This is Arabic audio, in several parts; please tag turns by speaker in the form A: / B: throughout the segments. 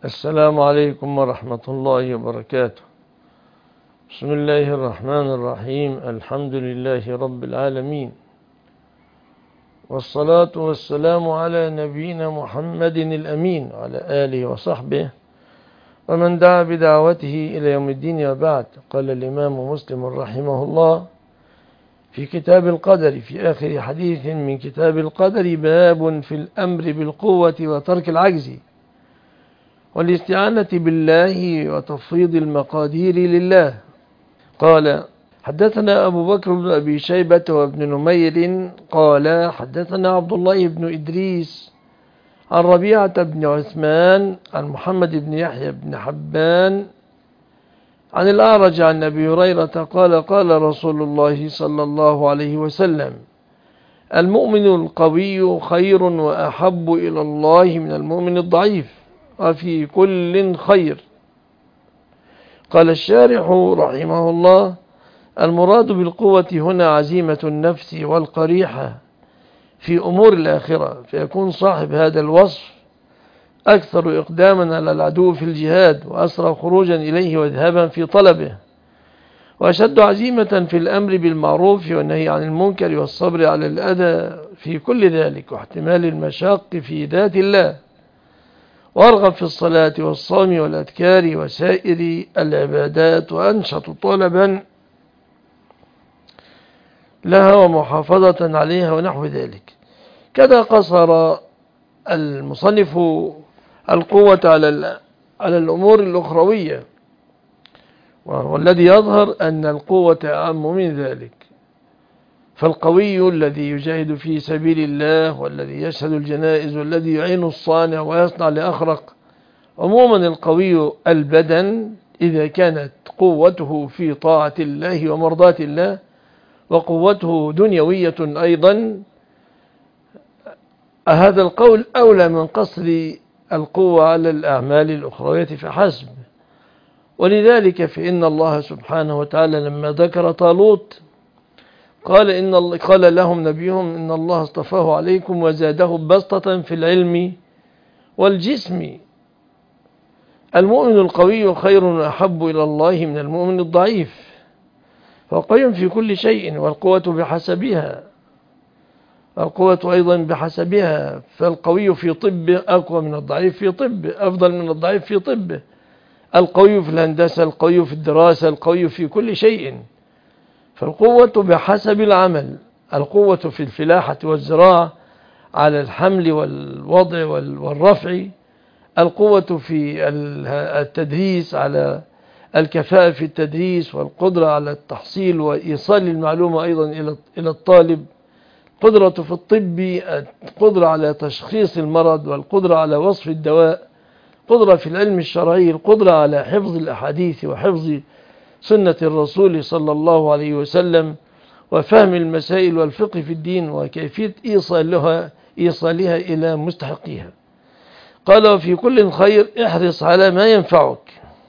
A: السلام عليكم ورحمة الله وبركاته. بسم الله الرحمن الرحيم. الحمد لله رب العالمين، والصلاة والسلام على نبينا محمد الأمين وعلى آله وصحبه ومن دعا بدعوته إلى يوم الدين. وبعد، قال الإمام مسلم رحمه الله في كتاب القدر في آخر حديث من كتاب القدر: باب في الأمر بالقوة وترك العجز والاستعانة بالله وتفويض المقادير لله. قال: حدثنا أبو بكر بن أبي شيبة وابن نمير قال: حدثنا عبد الله بن إدريس عن ربيعة بن عثمان عن محمد بن يحيى بن حبان عن الأعرج عن أبي هريرة قال: قال رسول الله صلى الله عليه وسلم: المؤمن القوي خير وأحب إلى الله من المؤمن الضعيف، وفي كل خير. قال الشارح رحمه الله: المراد بالقوة هنا عزيمة النفس والقريحة في أمور الآخرة، فيكون صاحب هذا الوصف أكثر إقداما على العدو في الجهاد، وأسرع خروجا إليه وذهابا في طلبه، وأشد عزيمة في الأمر بالمعروف والنهي عن المنكر والصبر على الأذى في كل ذلك، واحتمال المشاق في ذات الله، وأرغب في الصلاة والصوم والأذكار وسائر العبادات، وأنشط طلبا لها ومحافظة عليها ونحو ذلك. كذا قصر المصنف القوة على الأمور الأخروية، والذي يظهر أن القوة أعم من ذلك. فالقوي الذي يجاهد في سبيل الله، والذي يشهد الجنائز، والذي يعين الصانع ويصنع لأخرق. عموما القوي البدن إذا كانت قوته في طاعة الله ومرضاة الله، وقوته دنيوية أيضا، هذا القول أولى من قصر القوة على الأعمال الأخروية فحسب. ولذلك فإن الله سبحانه وتعالى لما ذكر طالوت قال لهم نبيهم: إن الله اصطفاه عليكم وزاده بسطة في العلم والجسم. المؤمن القوي خير وأحب إلى الله من المؤمن الضعيف، فقوي في كل شيء، والقوة بحسبها، القوة أيضا بحسبها. فالقوي في طبه أقوى من الضعيف في طبه، أفضل من الضعيف في طبه. القوي في الهندسة، القوي في الدراسة، القوي في كل شيء. فالقوة بحسب العمل. القوة في الفلاحة والزراعة على الحمل والوضع والرفع، القوة في التدريس على الكفاءة في التدريس، والقدرة على التحصيل وإيصال المعلومة أيضا إلى الطالب. قدرة في الطب، القدرة على تشخيص المرض، والقدرة على وصف الدواء. قدرة في العلم الشرعي، القدرة على حفظ الأحاديث وحفظ سنة الرسول صلى الله عليه وسلم، وفهم المسائل والفقه في الدين، وكيفية إيصالها إلى مستحقيها. قال: وفي كل خير، احرص على ما ينفعك،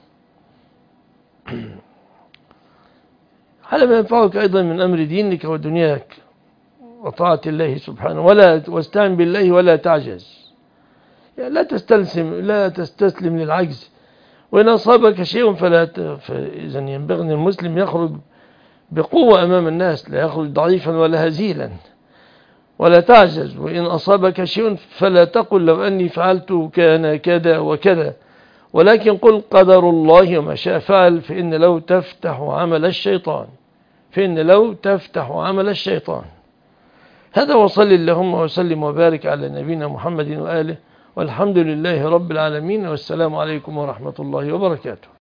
A: على ما ينفعك أيضا من أمر دينك ودنياك وطاعة الله سبحانه، واستعن بالله ولا تعجز، يعني لا تستسلم للعجز. وإن أصابك شيء فإذا ينبغي أن المسلم يخرج بقوة أمام الناس، لا يخرج ضعيفا ولا هزيلا، ولا تعجز. وإن أصابك شيء فلا تقل لو أني فعلت كان كذا وكذا، ولكن قل قدر الله وما شاء فعل، فإن لو تفتح عمل الشيطان. هذا، وصل اللهم وسلم وبارك على نبينا محمد وآله، والحمد لله رب العالمين، والسلام عليكم ورحمة الله وبركاته.